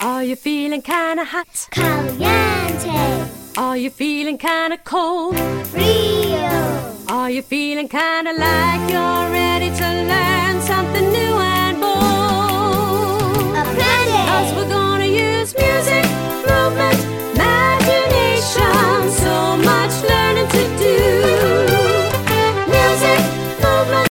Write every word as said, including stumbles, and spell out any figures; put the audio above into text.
Are you feeling kinda hot? Caliente. Are you feeling kinda cold? Frio. Are you feeling kinda like you're